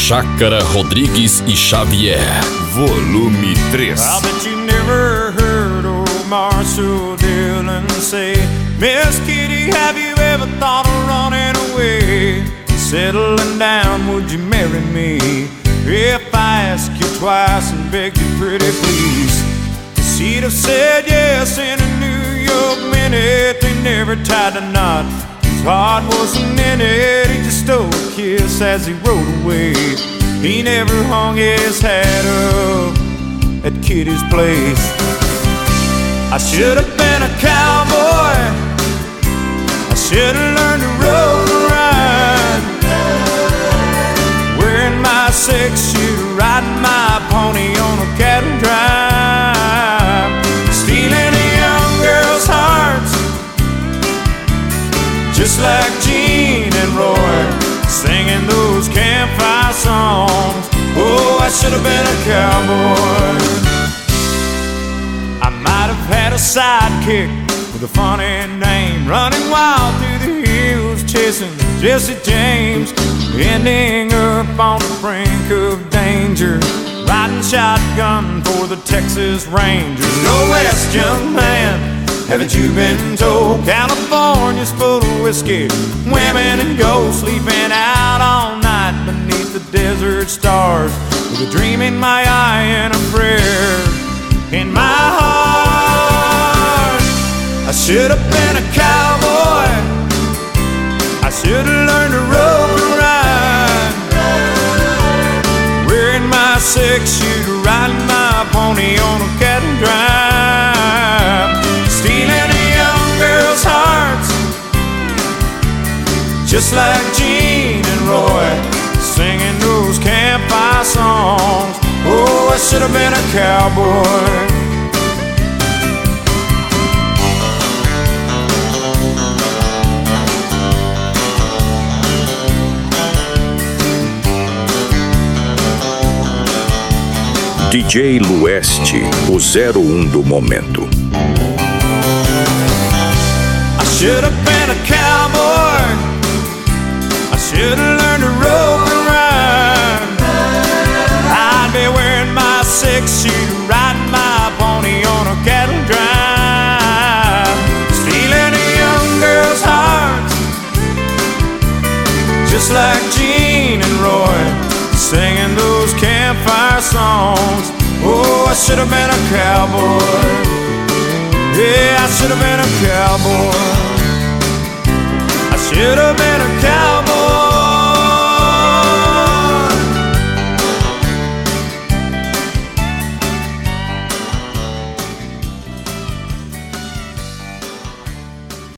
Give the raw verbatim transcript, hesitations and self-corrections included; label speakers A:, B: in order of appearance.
A: Chácara Rodrigues e Xavier, volume três.
B: I bet you never heard old Marshall Dillon say, Miss Kitty, have you ever thought of running away? Settling down, would you marry me? If I ask you twice and beg you pretty please. She'd have said yes in a New York minute. They never tied a knot, his heart wasn't in it. He just stole a kiss as he rode away. He never hung his hat up at Kitty's place. I should have been a cowboy, I should have learned to rope and ride, wearing my six shooter, riding my pony on a cattle drive, stealing a young girl's hearts, just like Gene and Roy, singing those campfire songs. Oh, I should have been a cowboy. I might have had a sidekick with a funny name, running wild through the hills, chasing Jesse James, ending up on the brink of danger, riding shotgun for the Texas Rangers. Go west, young man, haven't you been told? California's full of whiskey, women and gold, sleeping out all night beneath the desert stars, with a dream in my eye and a prayer in my heart. I should have been a cowboy, I should have learned to rope and ride, wearing my six shooter, riding my pony on a cattle drive, stealing a young girl's hearts, just like Gene and Roy, singing those campfire songs. Oh, I should have been a cowboy.
C: D J Lueste, o zero um do momento.
B: I should have been a cowboy, I should have learned to rope and ride, I'd be wearing my six shooter, riding my pony on a cattle drive, stealing a young girl's heart, just like Gene and Roy, singing those campfire songs. Oh, I should have been a cowboy. Yeah, I should have been a cowboy. I should have been